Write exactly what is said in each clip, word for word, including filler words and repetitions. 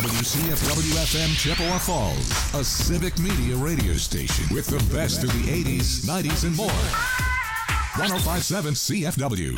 W C F W F M Chippewa Falls, a civic media radio station with the best of the eighties, nineties, and more. one oh five point seven C F W.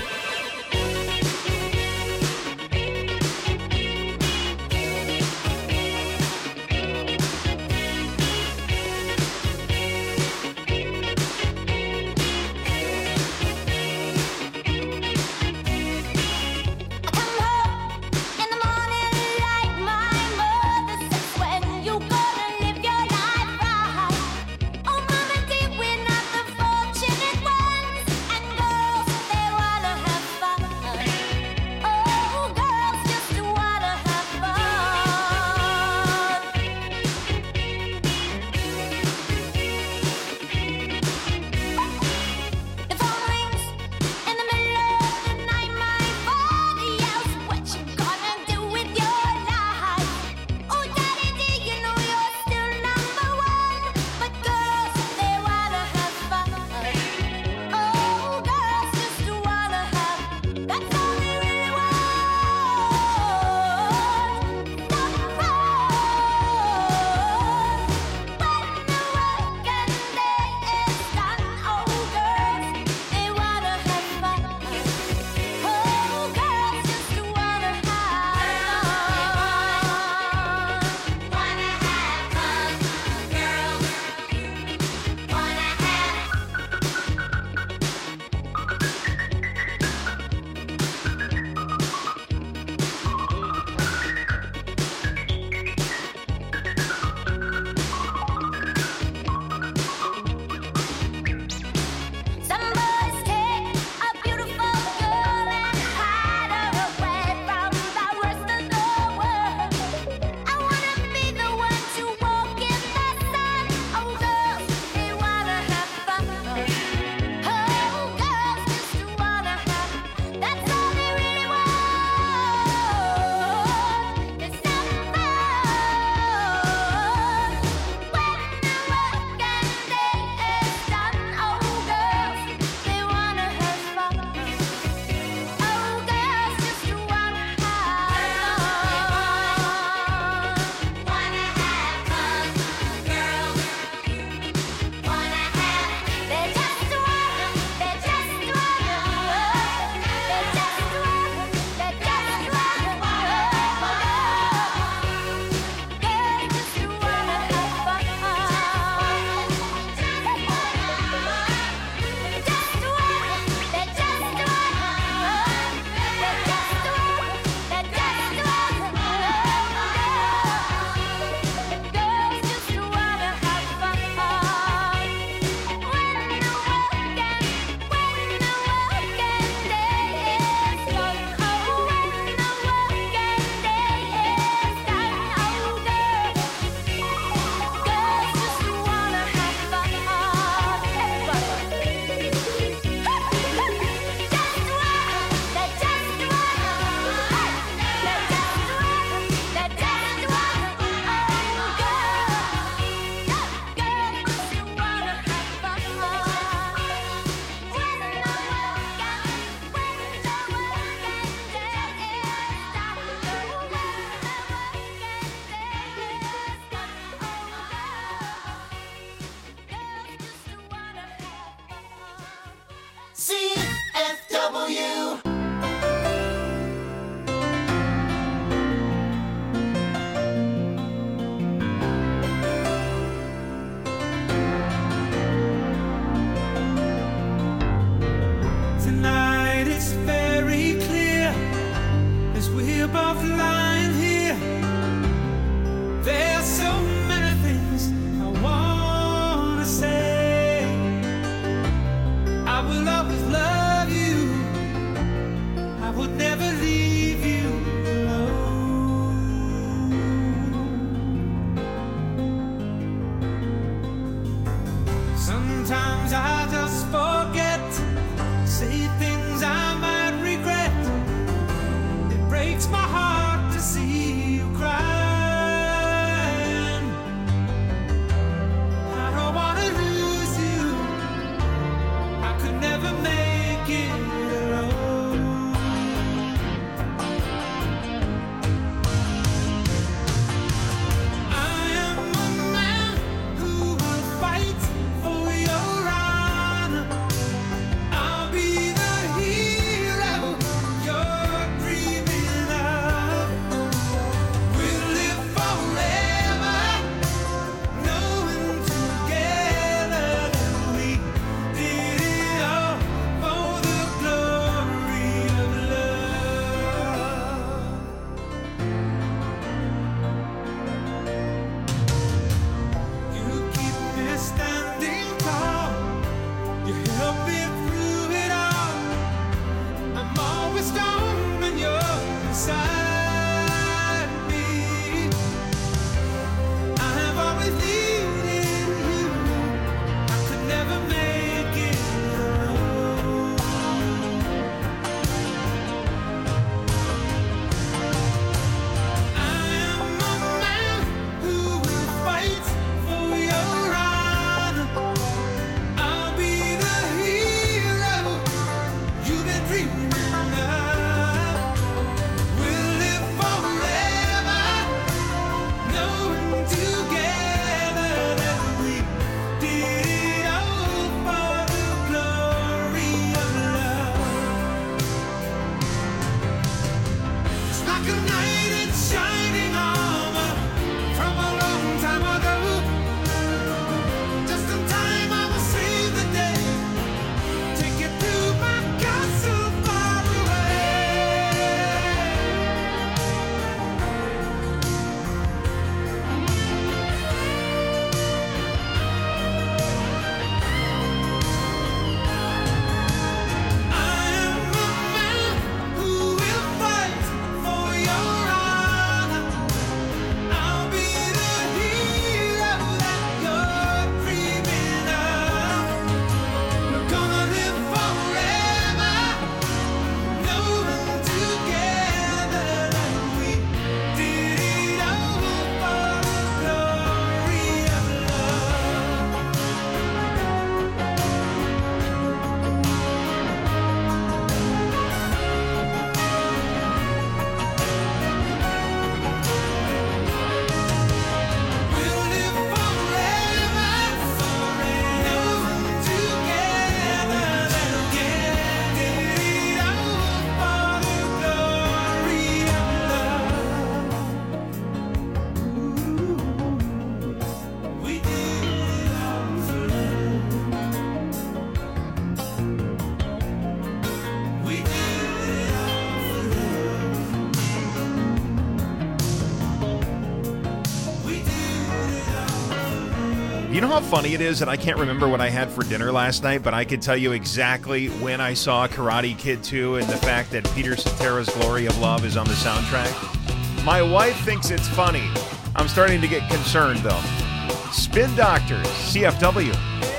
You know how funny it is that I can't remember what I had for dinner last night, but I could tell you exactly when I saw Karate Kid two and the fact that Peter Cetera's Glory of Love is on the soundtrack? My wife thinks it's funny. I'm starting to get concerned, though. Spin Doctors, C F W.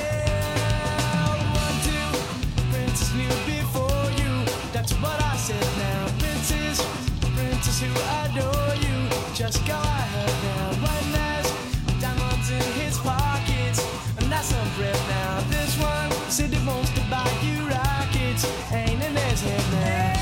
Just go ahead now, one last diamonds in his pockets, and that's some bread now. This one said he wants to buy you rockets, ain't in his head now.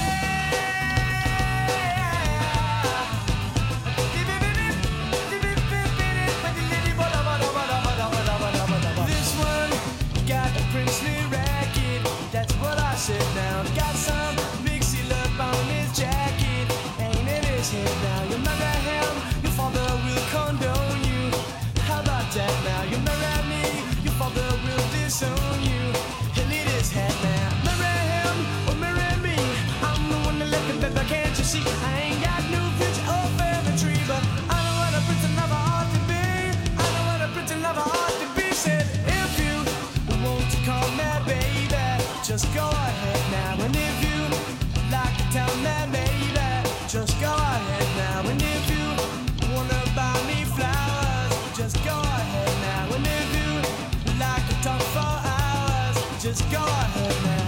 This one got a princely racket, that's what I said now. Got some big seal up on his jacket, ain't in his head now. You remember him, your father will condone you. How about that now? You marry me, your father will disown you. He'll eat his head now. Marry him or marry me, I'm the one that left him, baby, can't you see? I ain't got no future or family tree, but I know what a prince lover ought to be. I know what a prince lover ought to be. Said if you want to call me baby, just go ahead now. And if you like to tell me baby, just go ahead now. And if you wanna buy me flowers, just go ahead now. And if you like to talk for hours, just go ahead now.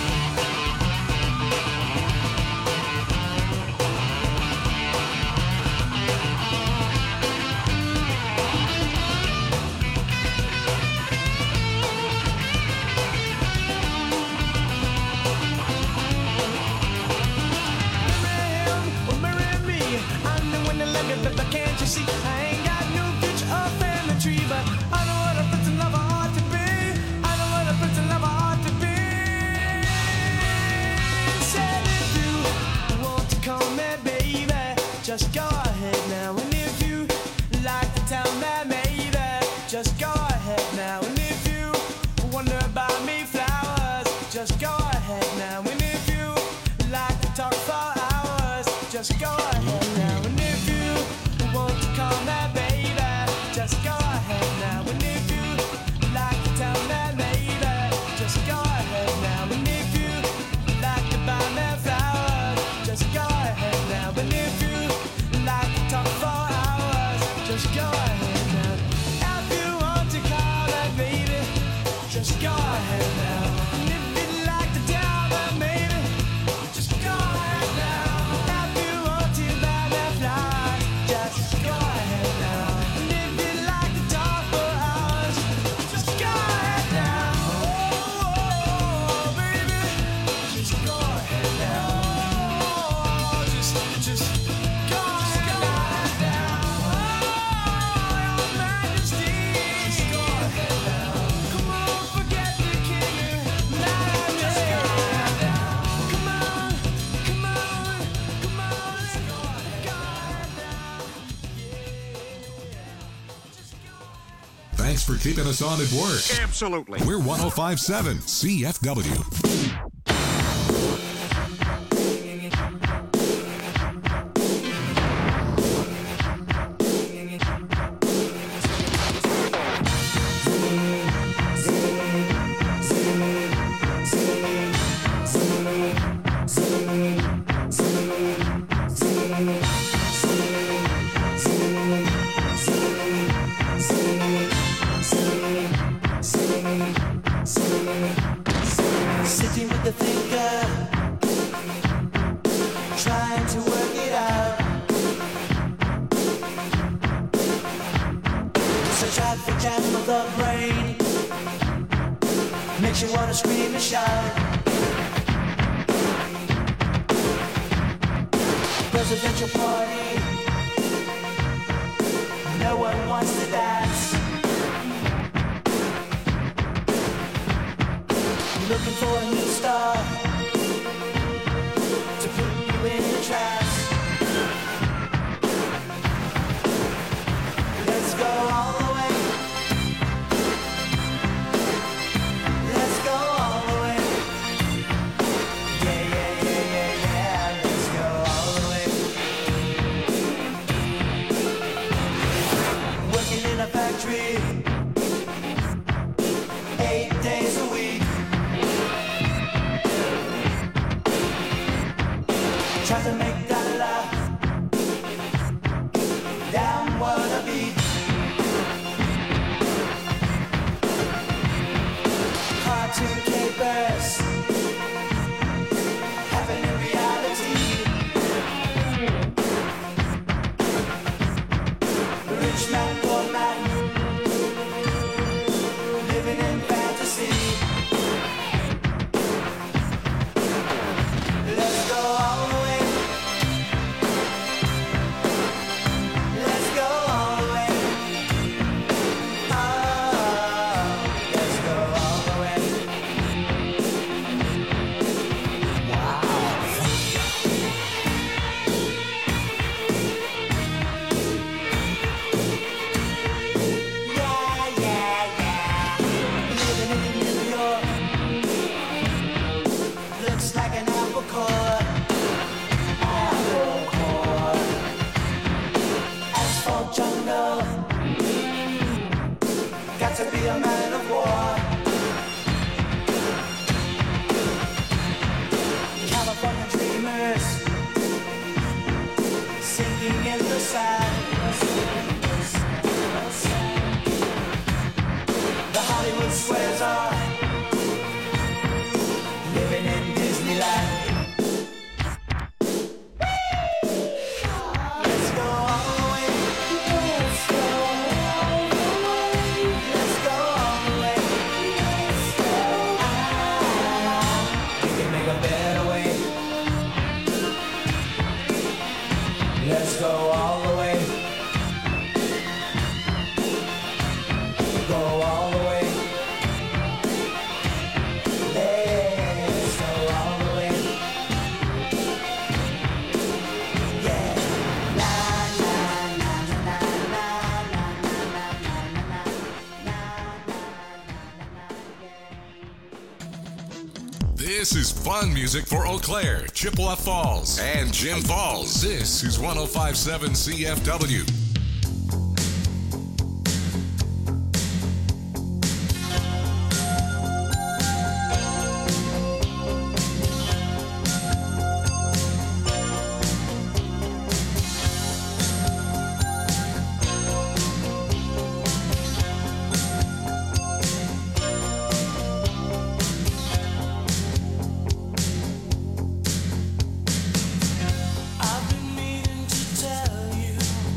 But can't you see, I ain't got no future or family tree, but I know what a prince and lover ought to be. I know what a prince and lover ought to be. Said if you want to call me baby, just go ahead now. And if you like to tell me maybe, just go ahead now. And if you wonder about me flowers, just go ahead now. And if you like to talk for hours, just go ahead now. And if you want to call me baby, just go ahead now. And if you like to tell me maybe, just go ahead now. And if you like to buy me flowers, just go ahead now. And if you like to talk for hours, just go ahead now. If you want to call me baby, just go ahead now. And if you'd like to tell me maybe, just go ahead now. If you want to buy me flowers, just go ahead now. And if you'd like to talk for hours, just go ahead now. Oh, baby, just go ahead now. Oh, just, just go ahead now. Oh, your majesty, just go ahead now. Come on, forget the king. Just go ahead now. Come on, come on, come on, let's go ahead now. Thanks for keeping us on at work. Absolutely. We're one oh five point seven C F W. Sitting with the thinker, trying to work it out. It's a traffic jam of the brain, makes you wanna scream and shout. Presidential party, no one wants to dance. Looking for a new star to put you in a trance. Let's go all the way. Let's go all the way. Yeah, yeah, yeah, yeah, yeah. Let's go all the way. Working in a factory, This is fun music for Eau Claire, Chippewa Falls, and Jim Falls. This is one oh five point seven C F W. I've been meaning to tell you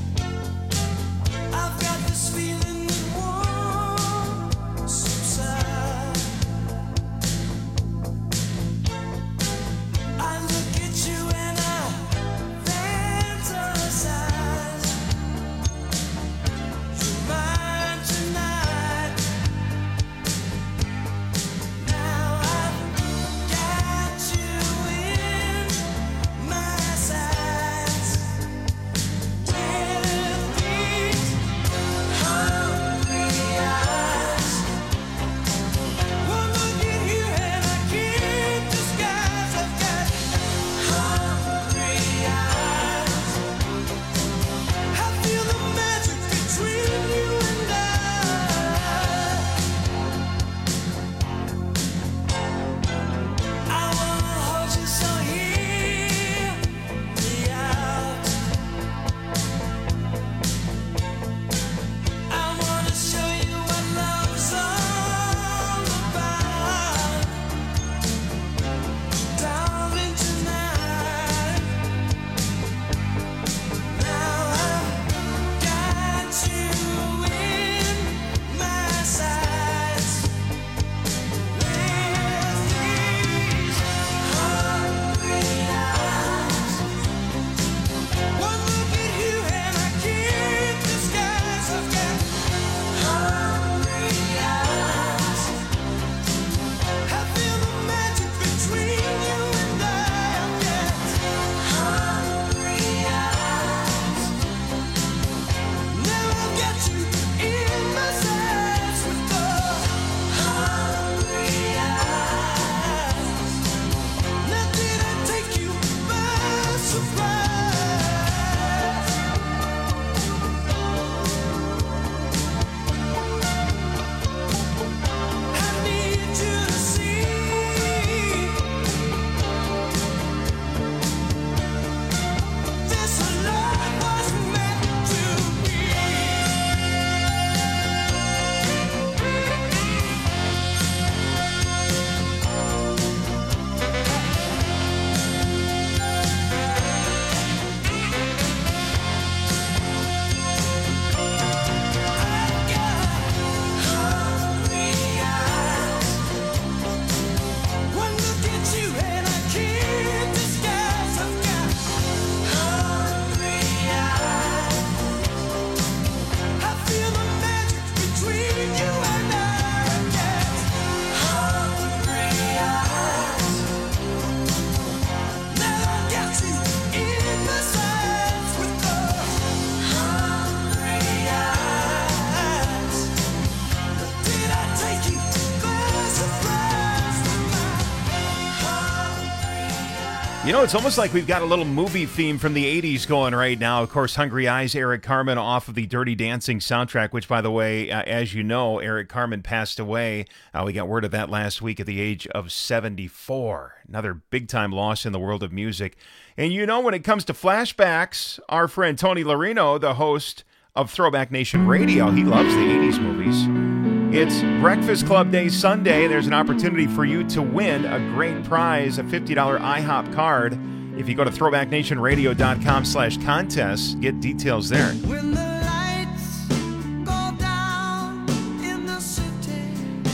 You know, it's almost like we've got a little movie theme from the eighties going right now. Of course, Hungry Eyes, Eric Carmen off of the Dirty Dancing soundtrack, which, by the way, uh, as you know, Eric Carmen passed away. Uh, we got word of that last week at the age of seventy-four. Another big-time loss in the world of music. And you know, when it comes to flashbacks, our friend Tony Larino, the host of Throwback Nation Radio, he loves the eighties movies. It's Breakfast Club Day Sunday. There's an opportunity for you to win a great prize, a fifty dollars IHOP card. If you go to throwbacknationradio.com slash contest, get details there. When the lights go down in the city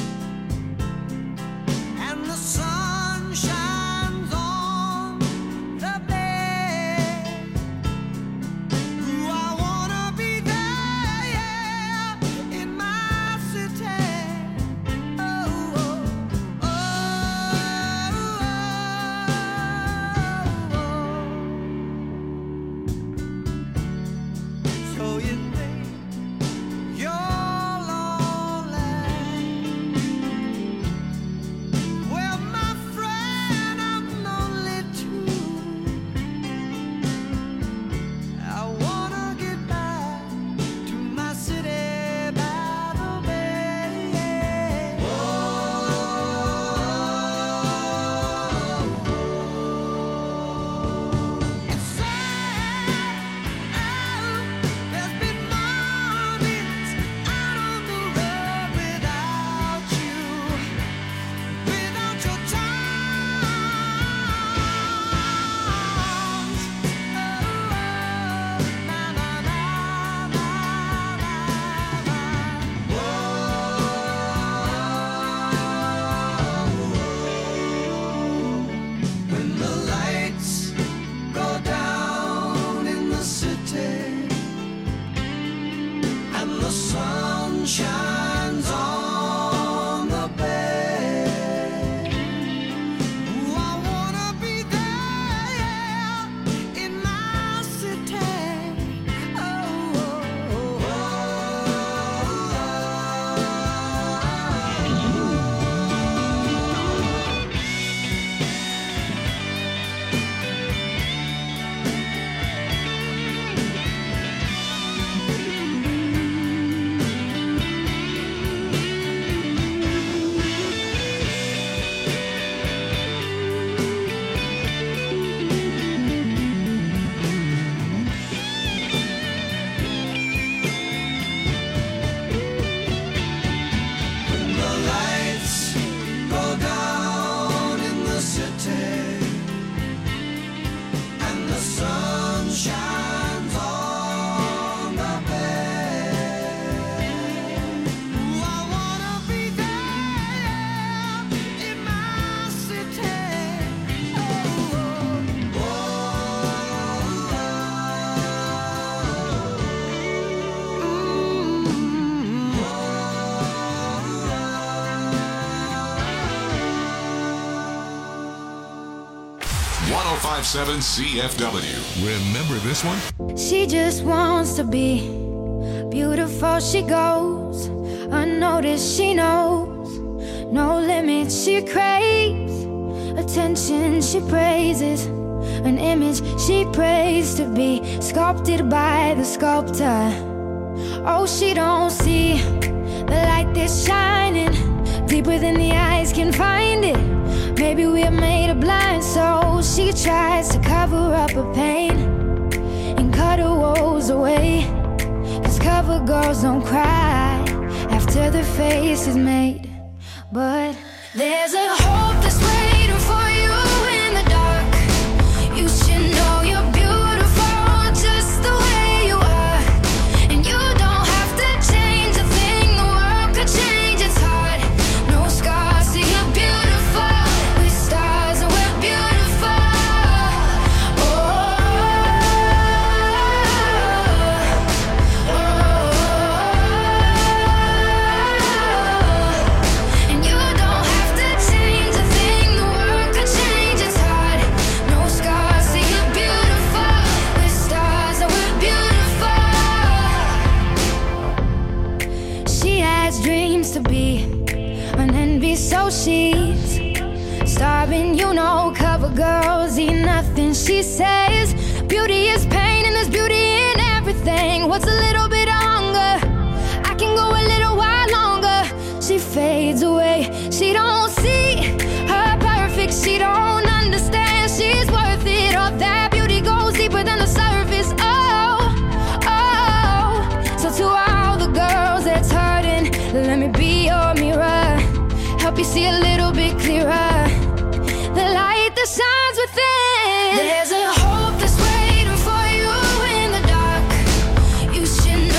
and the sun shines on the bay, ooh, I wanna be there, yeah, in my city. Oh, oh, oh, oh, oh. So one oh five point seven C F W. Remember this one? She just wants to be beautiful. She goes unnoticed. She knows no limits. She craves attention. She praises an image she prays to be sculpted by the sculptor. Oh, she don't see the light that's shining deeper than the eyes can find it. Maybe we're made of blind, so she tries to cover up her pain and cut her woes away. Cause cover girls don't cry after their face is made. But there's a hope that's waiting for you in the dark. You should know you're beautiful just the way you are. And you don't have to change a thing, the world could change its heart. No scars, see you're beautiful. With stars and we're beautiful. Oh, oh, oh. And you don't have to change a thing, the world could change its heart. No scars, see you're beautiful. With stars and we're beautiful. She has dreams to be an envy, so she's starving. You know, cover girls eat nothing. She says beauty is pain and there's beauty in everything. What's a little bit of hunger? I can go a little while longer. She fades away. She don't see her perfect. She don't understand she's worth it. All that beauty goes deeper than the surface. Oh, oh. So to all the girls that's hurting, let me be your mirror. Help you see a little bit clearer. The light that shines within. There's a hope that's waiting for you in the dark. You should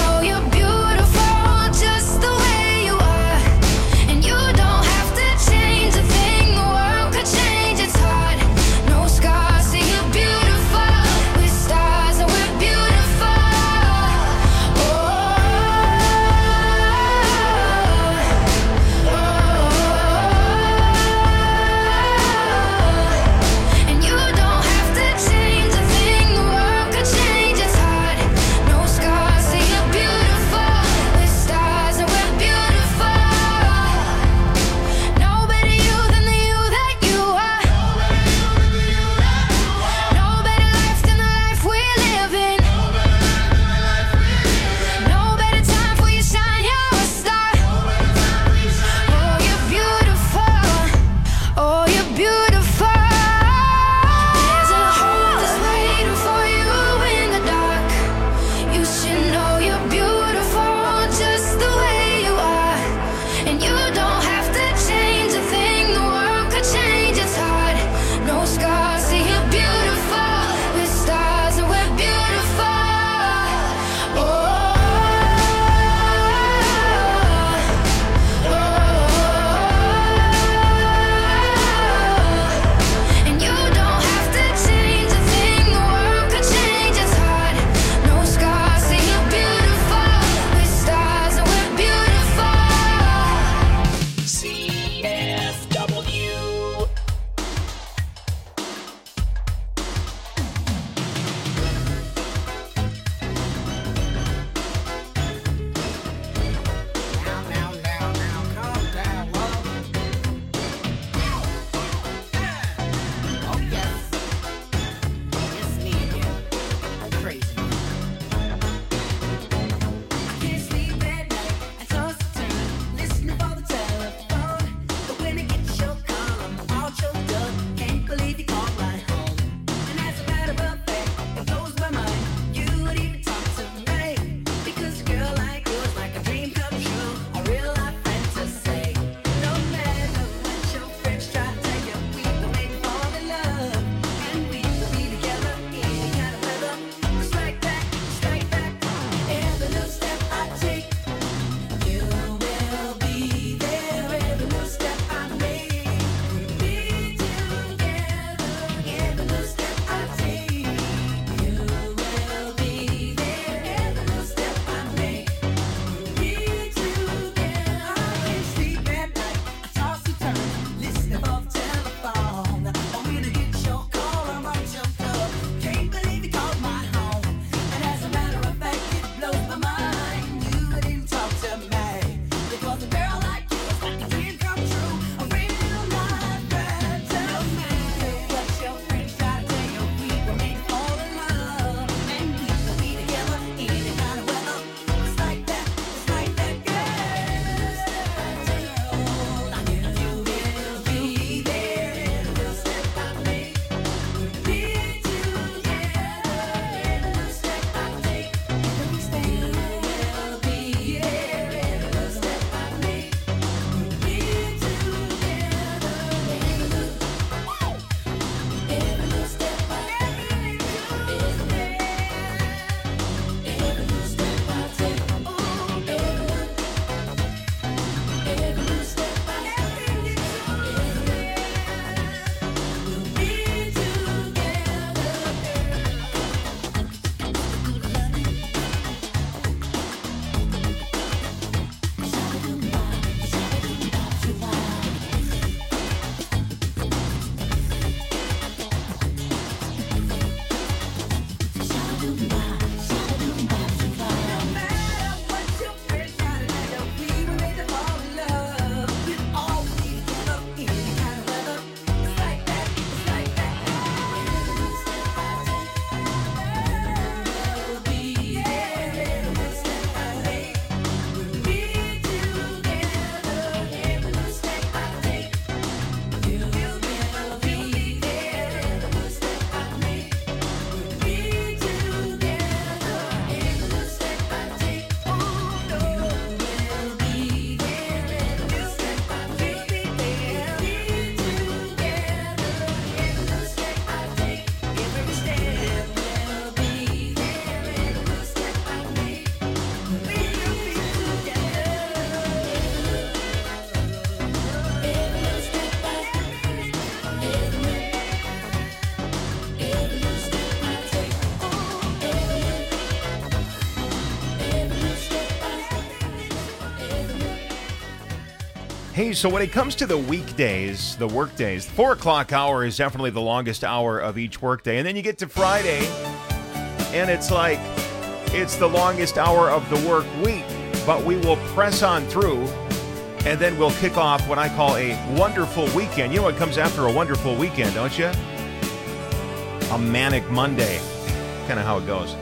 Hey, so when it comes to the weekdays, the work days, the four o'clock hour is definitely the longest hour of each workday. And then you get to Friday, and it's like, it's the longest hour of the work week. But we will press on through, and then we'll kick off what I call a wonderful weekend. You know what comes after a wonderful weekend, don't you? A manic Monday. Kind of how it goes.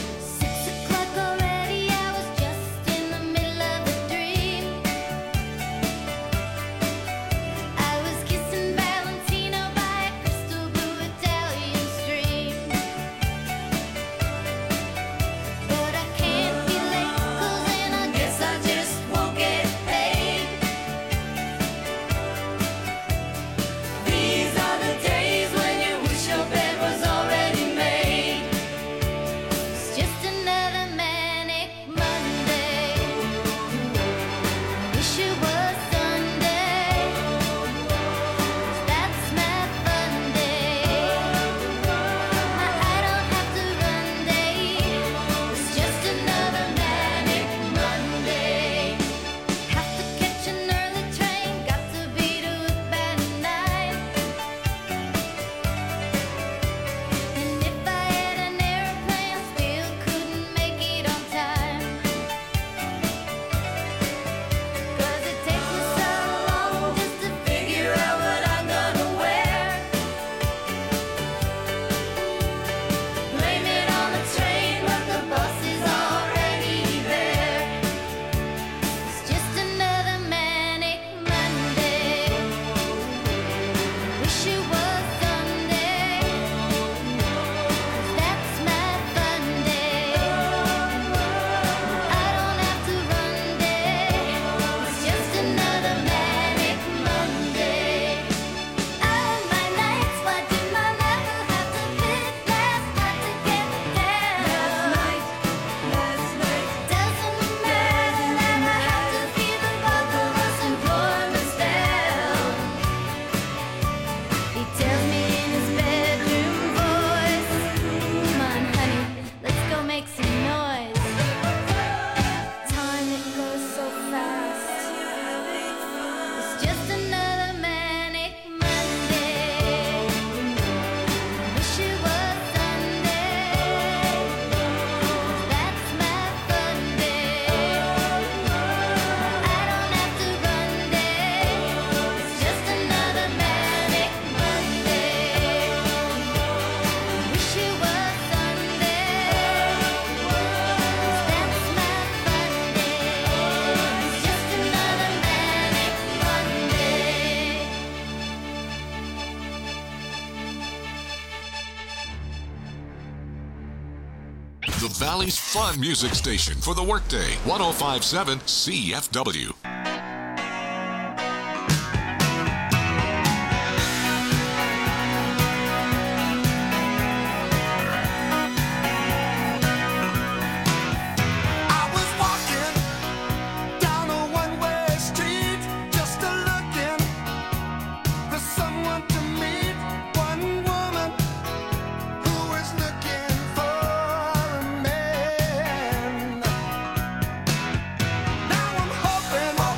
The Valley's fun music station for the workday. one oh five point seven C F W. Now I'm hoping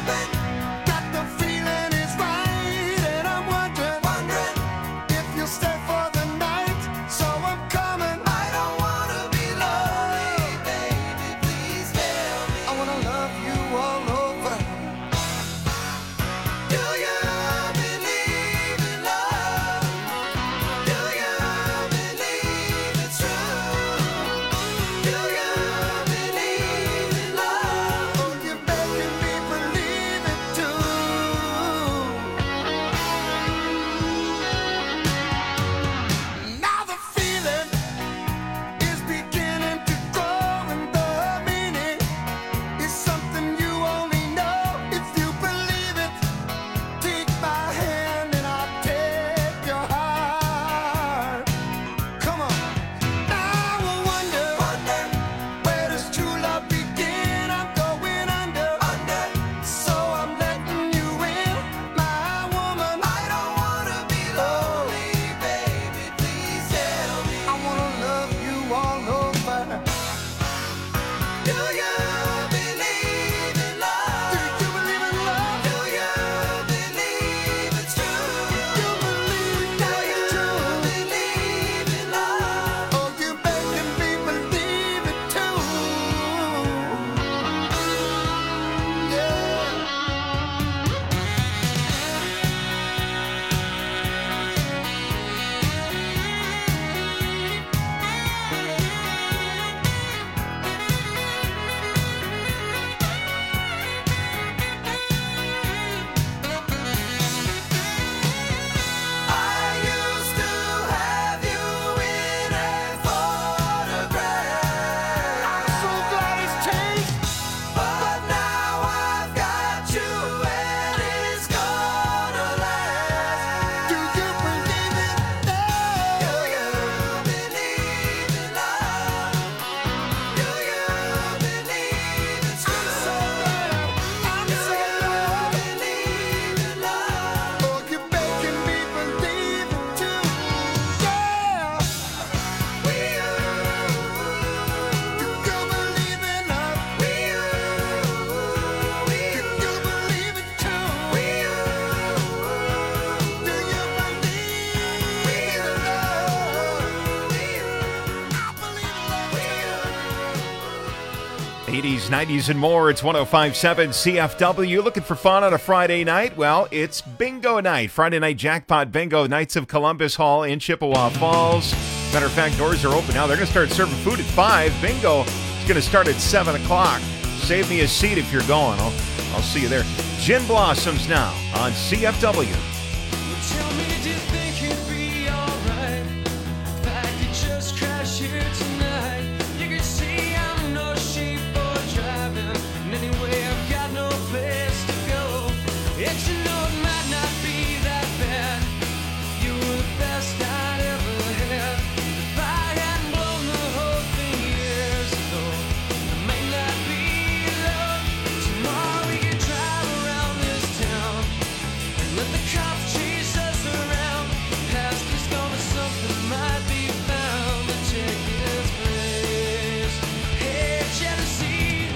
eighties, nineties, and more. It's one oh five point seven C F W. Looking for fun on a Friday night? Well, it's bingo night. Friday night jackpot bingo. Knights of Columbus Hall in Chippewa Falls. Matter of fact, doors are open now. They're going to start serving food at five. Bingo is going to start at seven o'clock. Save me a seat if you're going. I'll, I'll see you there. Gin Blossoms now on C F W. Tell me, do you think it'd be alright if I could just crash here tonight? You can see I'm no sheep for driving, and anyway I've got no place to go. It's you know it might not be that bad. You were the best I'd ever had. If I hadn't blown the whole thing years ago, it may not be love. Tomorrow we could drive around this town and let the cops chase us around. Past is gone, but something might be found to take its place. Hey, jealousy.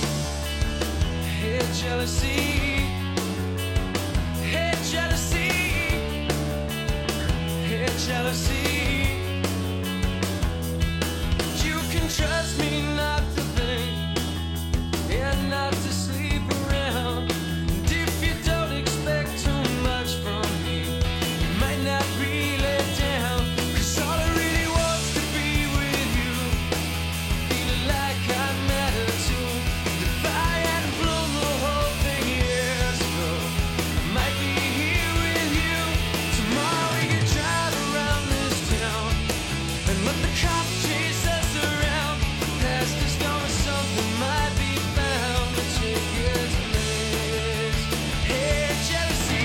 Hey, jealousy. Hey, jealousy. Hey, jealousy. You can trust me not to think and not to sleep around. And if you don't expect too much from me, you might not really down. 'Cause all I really wants to be with you, feeling like I matter too. If I hadn't blown the whole thing years ago, I might be here with you. Tomorrow we could drive around this town and let the cops chase us around. Past is gone, but something might be found to take its place. Hey, jealousy.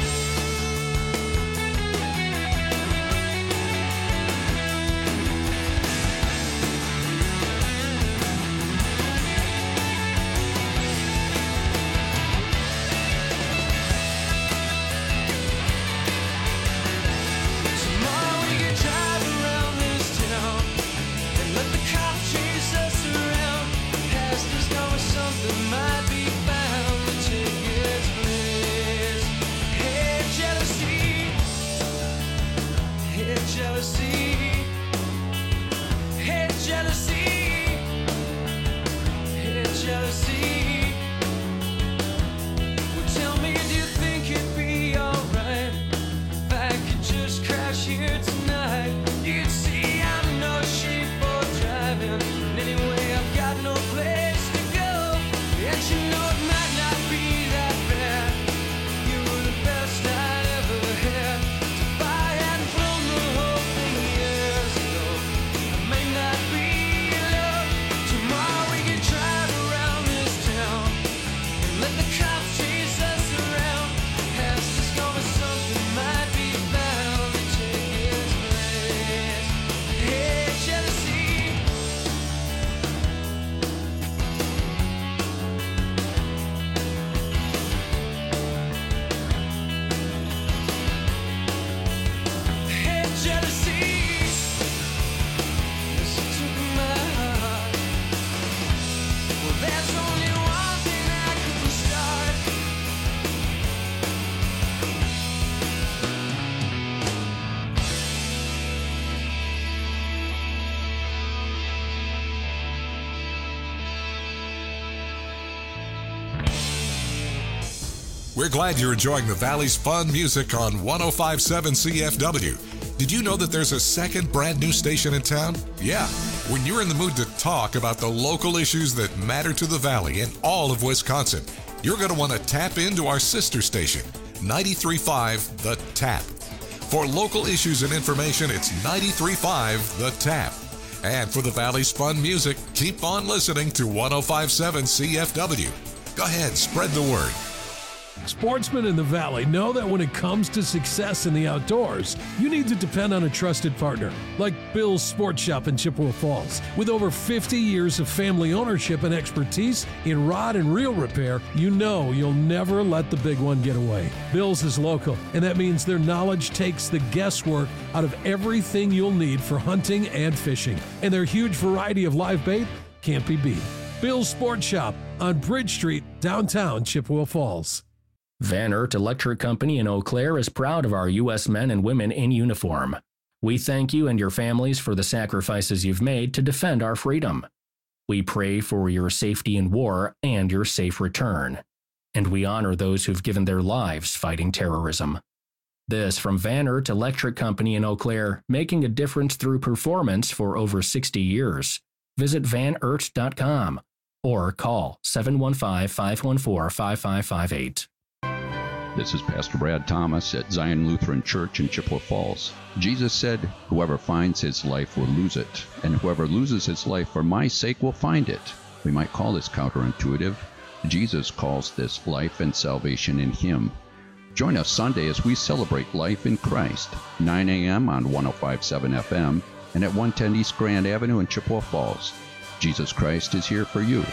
Tomorrow we could drive around this town and let the cops chase us around. Past is gone, but something might be found to take its place. Hey, jealousy. Hey, jealousy. Hey, jealousy. Hey, jealousy. Well, tell me, do you think it'd be alright if I could just crash here tonight? You can see I'm no sheep for driving, and anyway I've got no place to go. And you know it might not be that bad. You were the best I'd ever had. If I hadn't blown the whole thing years ago, it may not be love. Tomorrow we could drive around this town and let the cops chase us around. Past is gone, but something might be found to take its place. Hey, jealousy. Hey, jealousy. Listen to my heart. Well, there's only one thing I can start. We're glad you're enjoying the Valley's fun music on one oh five point seven C F W. Did you know that there's a second brand new station in town? Yeah. When you're in the mood to talk about the local issues that matter to the Valley and all of Wisconsin, you're going to want to tap into our sister station, ninety-three point five The Tap. For local issues and information, it's ninety-three point five The Tap. And for the Valley's fun music, keep on listening to one oh five point seven C F W. Go ahead, spread the word. Sportsmen in the Valley know that when it comes to success in the outdoors, you need to depend on a trusted partner like Bill's Sports Shop in Chippewa Falls. With over fifty years of family ownership and expertise in rod and reel repair, you know you'll never let the big one get away. Bill's is local, and that means their knowledge takes the guesswork out of everything you'll need for hunting and fishing. And their huge variety of live bait can't be beat. Bill's Sports Shop on Bridge Street, downtown Chippewa Falls. Van Ert Electric Company in Eau Claire is proud of our U S men and women in uniform. We thank you and your families for the sacrifices you've made to defend our freedom. We pray for your safety in war and your safe return. And we honor those who've given their lives fighting terrorism. This from Van Oort Electric Company in Eau Claire, making a difference through performance for over sixty years. Visit van oort dot com or call seven one five, five one four, five five five eight. This is Pastor Brad Thomas at Zion Lutheran Church in Chippewa Falls. Jesus said, "Whoever finds his life will lose it, and whoever loses his life for my sake will find it." We might call this counterintuitive. Jesus calls this life and salvation in him. Join us Sunday as we celebrate life in Christ, nine a.m. on one oh five point seven F M and at one ten East Grand Avenue in Chippewa Falls. Jesus Christ is here for you.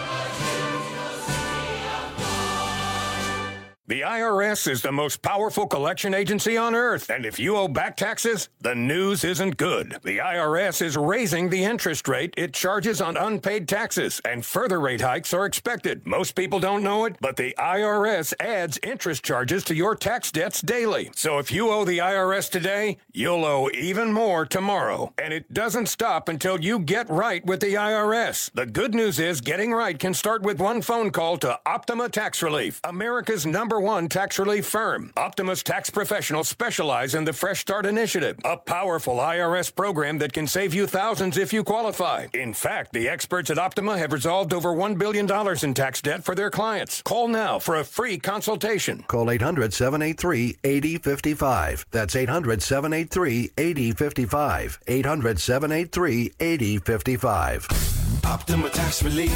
The I R S is the most powerful collection agency on earth, and if you owe back taxes, the news isn't good. The I R S is raising the interest rate it charges on unpaid taxes, and further rate hikes are expected. Most people don't know it, but the I R S adds interest charges to your tax debts daily. So if you owe the I R S today, you'll owe even more tomorrow. And it doesn't stop until you get right with the I R S. The good news is getting right can start with one phone call to Optima Tax Relief, America's number one tax relief firm. Optima's tax professionals specialize in the Fresh Start Initiative, a powerful I R S program that can save you thousands if you qualify. In fact, the experts at Optima have resolved over one billion dollars in tax debt for their clients. Call now for a free consultation. Call eight hundred, seven eight three, eight zero five five. That's eight hundred, seven eight three, eight zero five five. eight hundred, seven eight three, eight zero five five. Optima Tax Relief.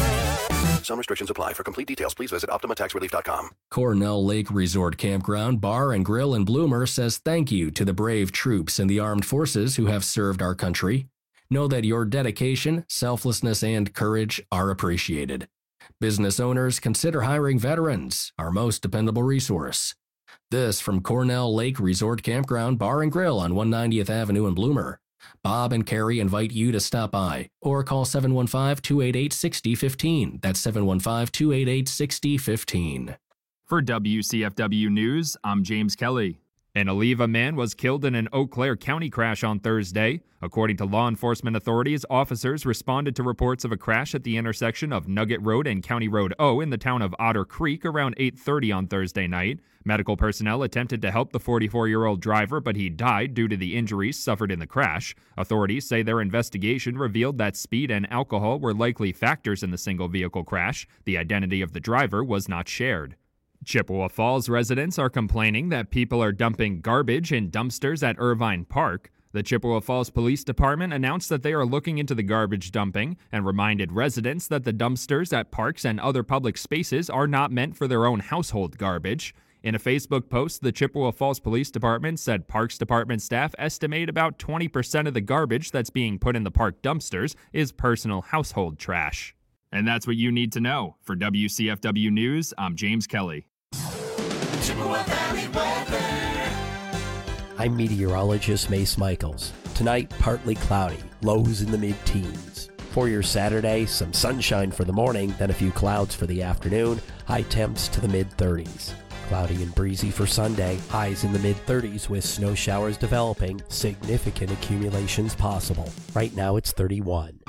Some restrictions apply. For complete details, please visit optima tax relief dot com. Cornell Lake Resort Campground Bar and Grill in Bloomer says thank you to the brave troops in the armed forces who have served our country. Know that your dedication, selflessness, and courage are appreciated. Business owners, consider hiring veterans, our most dependable resource. This from Cornell Lake Resort Campground Bar and Grill on one hundred ninetieth Avenue in Bloomer. Bob and Carrie invite you to stop by or call seven one five, two eight eight, six zero one five. That's seven one five, two eight eight, six zero one five. For W C F W News, I'm James Kelly. An Oliva man was killed in an Eau Claire County crash on Thursday. According to law enforcement authorities, officers responded to reports of a crash at the intersection of Nugget Road and County Road O in the town of Otter Creek around eight thirty on Thursday night. Medical personnel attempted to help the forty-four-year-old driver, but he died due to the injuries suffered in the crash. Authorities say their investigation revealed that speed and alcohol were likely factors in the single-vehicle crash. The identity of the driver was not shared. Chippewa Falls residents are complaining that people are dumping garbage in dumpsters at Irvine Park. The Chippewa Falls Police Department announced that they are looking into the garbage dumping and reminded residents that the dumpsters at parks and other public spaces are not meant for their own household garbage. In a Facebook post, the Chippewa Falls Police Department said Parks Department staff estimate about twenty percent of the garbage that's being put in the park dumpsters is personal household trash. And that's what you need to know. For W C F W News, I'm James Kelly. Chippewa Valley weather. I'm meteorologist Mace Michaels. Tonight, partly cloudy, lows in the mid-teens. For your Saturday, some sunshine for the morning, then a few clouds for the afternoon, high temps to the mid-thirties. Cloudy and breezy for Sunday, highs in the mid-thirties with snow showers developing, significant accumulations possible. Right now it's thirty-one.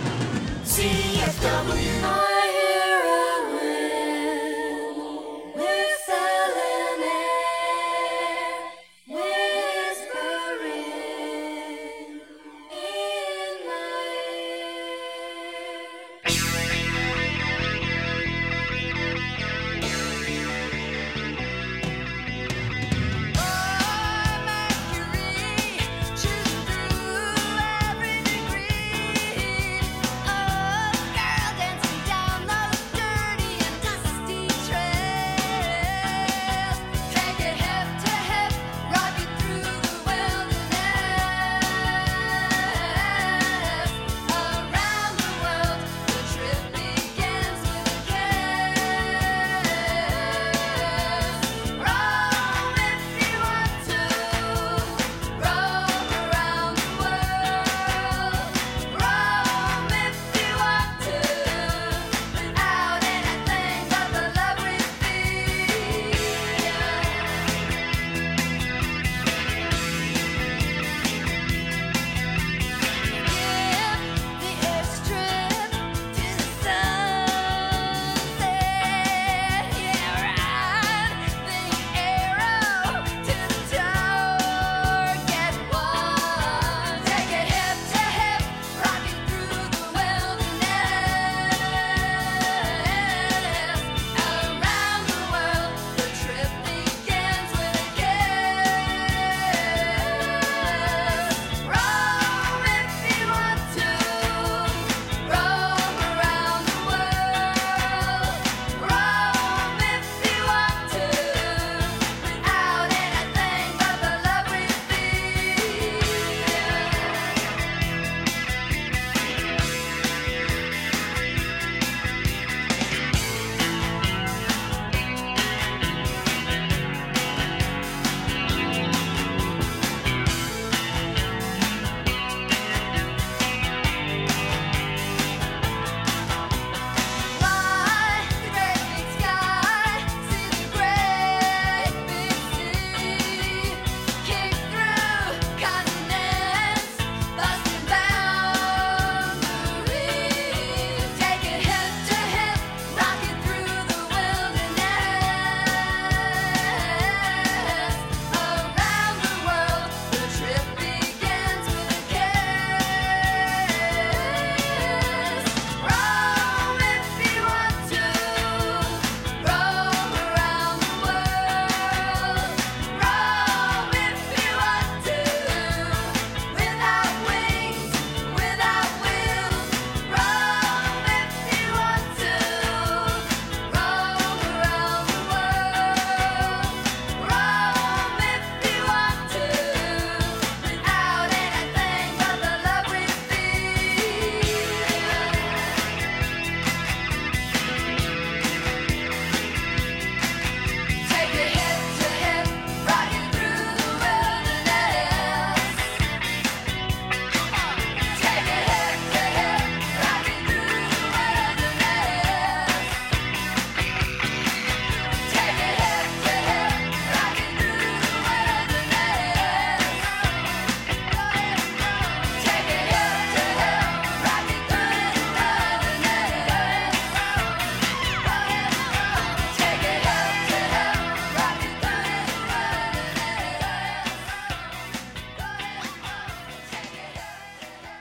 C F W. Dancing down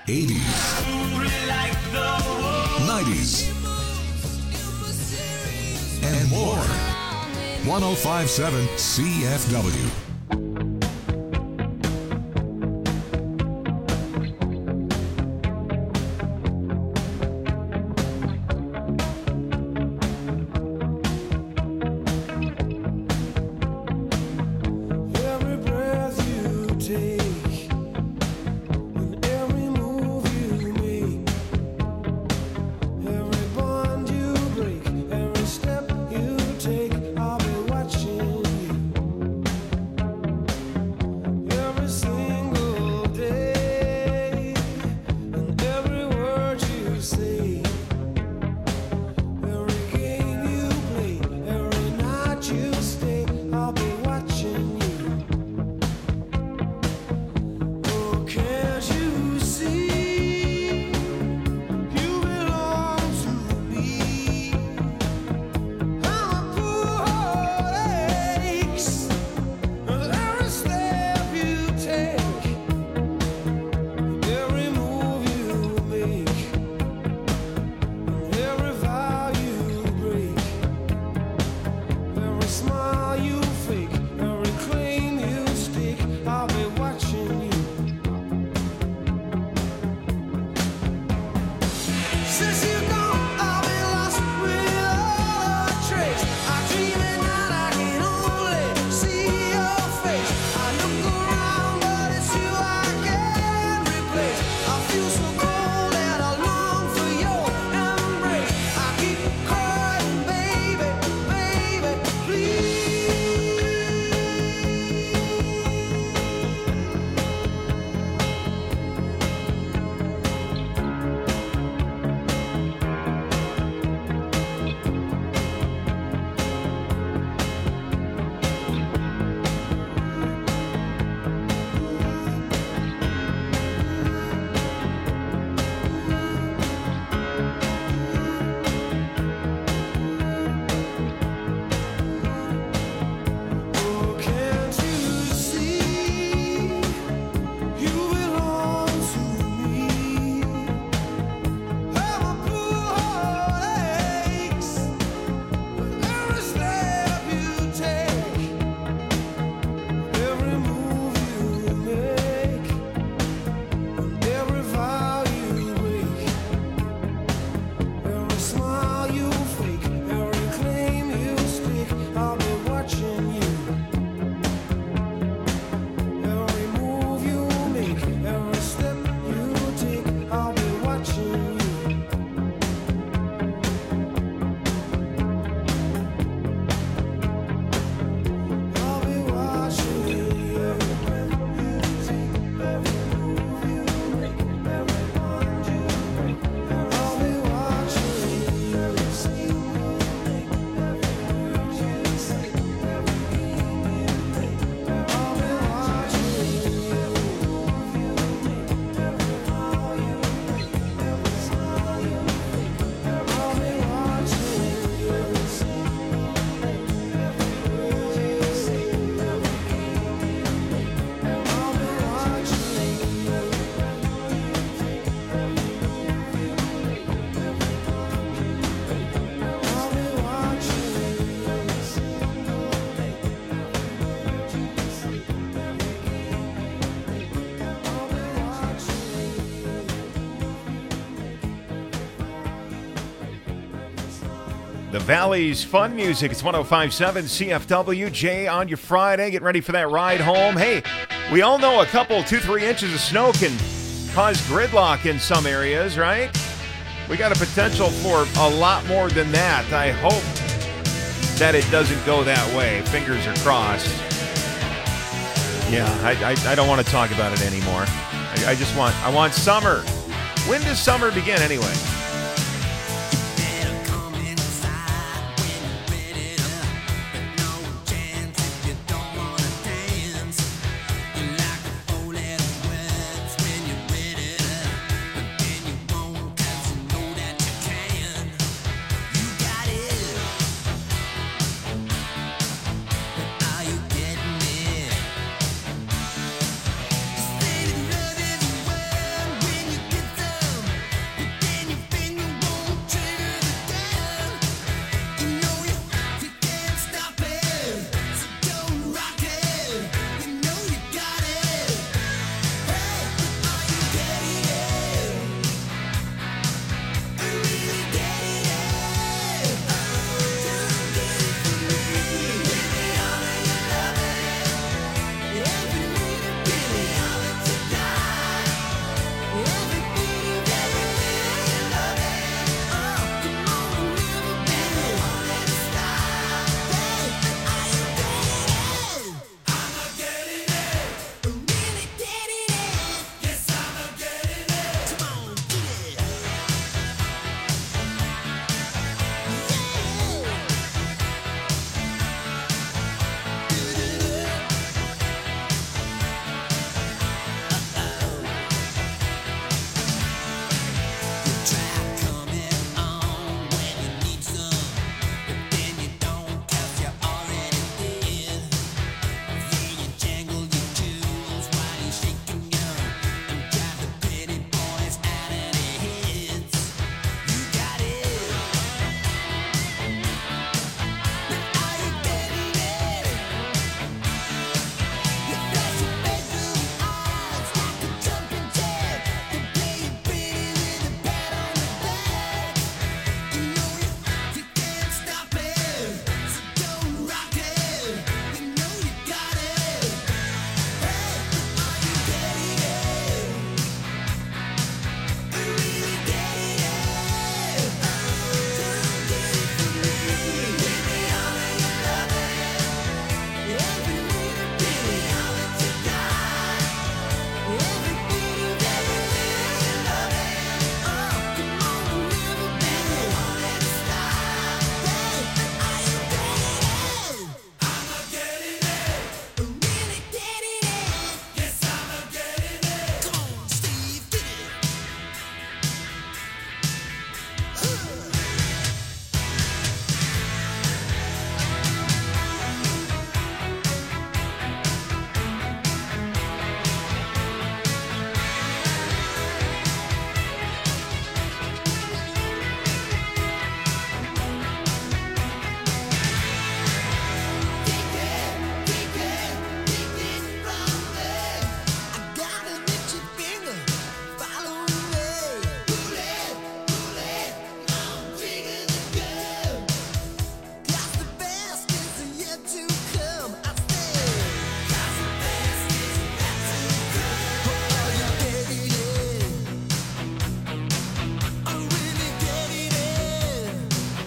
eighties, nineties, and more. one oh five point seven C F W. The Valley's Fun Music. It's one oh five point seven C F W. Jay on your Friday. Get ready for that ride home. Hey, we all know a couple, two, three inches of snow can cause gridlock in some areas, right? We got a potential for a lot more than that. I hope that it doesn't go that way. Fingers are crossed. Yeah, I, I, I don't want to talk about it anymore. I, I just want, I want summer. When does summer begin anyway?